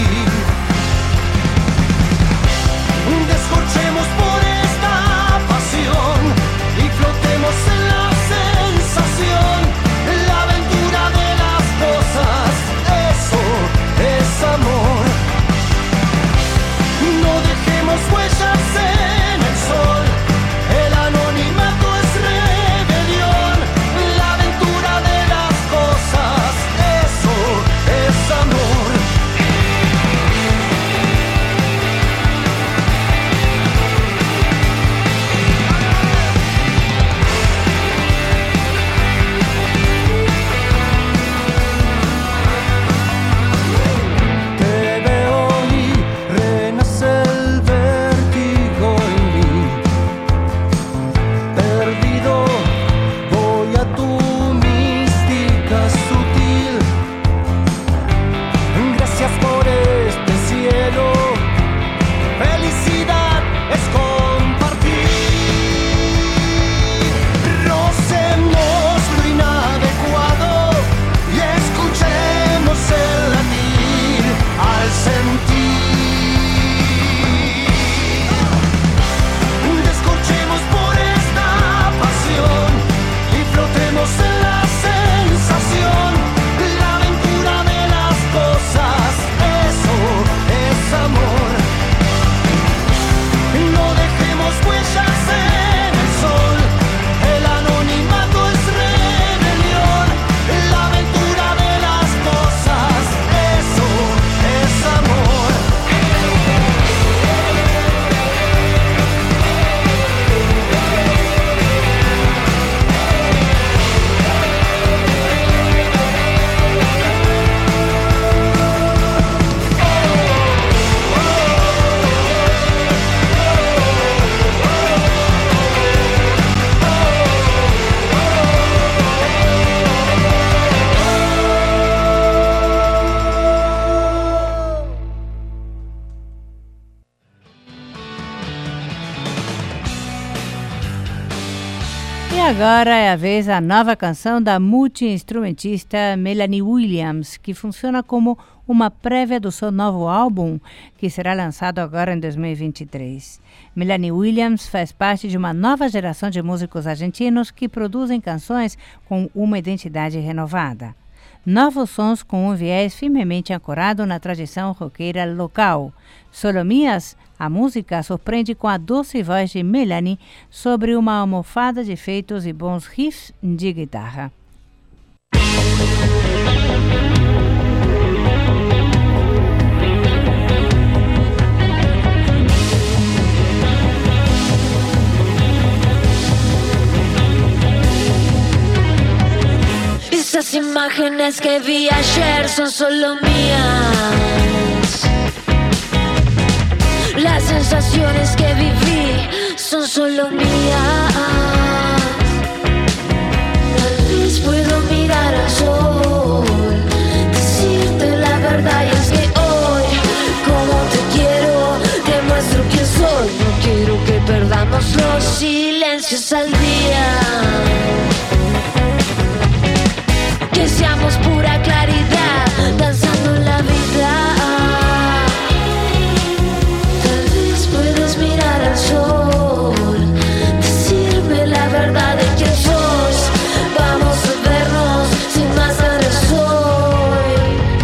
Descorchemos por esta pasión y flotemos en la sensación, la aventura de las cosas, eso es amor. No dejemos huellas en el sol, el anonimato es rebelión, la aventura de las cosas, eso es amor. Agora é a vez da nova canção da multi-instrumentista Melanie Williams, que funciona como uma prévia do seu novo álbum, que será lançado agora em dois mil e vinte e três. Melanie Williams faz parte de uma nova geração de músicos argentinos que produzem canções com uma identidade renovada. Novos sons com um viés firmemente ancorado na tradição roqueira local. Solomias, a música surpreende com a doce voz de Melanie sobre uma almofada de efeitos e bons riffs de guitarra. Esas imágenes que vi ayer son solo mías. Las sensaciones que viví son solo mías. Tal vez puedo mirar al sol, decirte la verdad, y es que hoy, como te quiero, te muestro quién soy. No quiero que perdamos los silencios al día, que seamos pura claridad, danzando en la vida. Tal vez puedas mirar al sol, decirme la verdad de quién sos. Vamos a vernos sin más ganas hoy.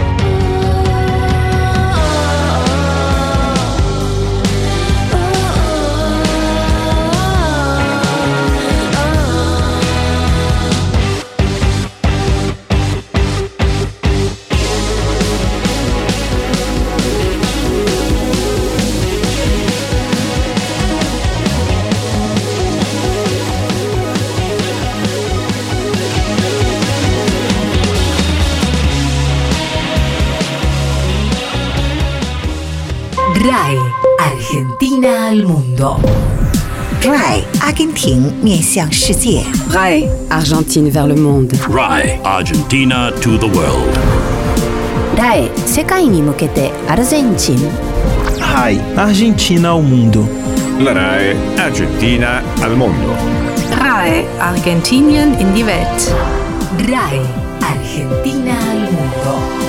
R A E Argentina al mundo. R A E Argentina 面向世界。 R A E Argentine vers le monde. R A E Argentina to the world. R A E 世界に向けてアルゼンチン。 R A E Argentina ao mundo. La R A E Argentina al mondo. R A E Argentinien in die Welt. R A E Argentina al mundo.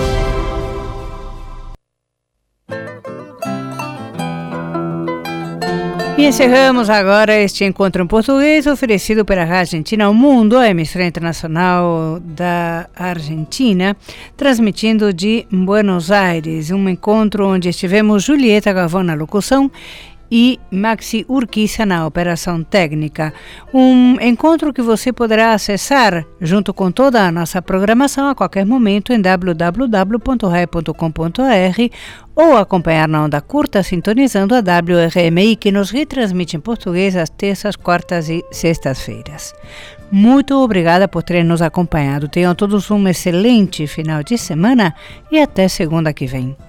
E encerramos agora este encontro em português oferecido pela Argentina ao Mundo, a emissora internacional da Argentina, transmitindo de Buenos Aires, um encontro onde estivemos Julieta Galvão na locução e Maxi Urquiza na operação técnica. Um encontro que você poderá acessar junto com toda a nossa programação a qualquer momento em w w w ponto r a e ponto com ponto r ou acompanhar na onda curta sintonizando a W R M I, que nos retransmite em português às terças, quartas e sextas-feiras. Muito obrigada por terem nos acompanhado. Tenham todos um excelente final de semana e até segunda que vem.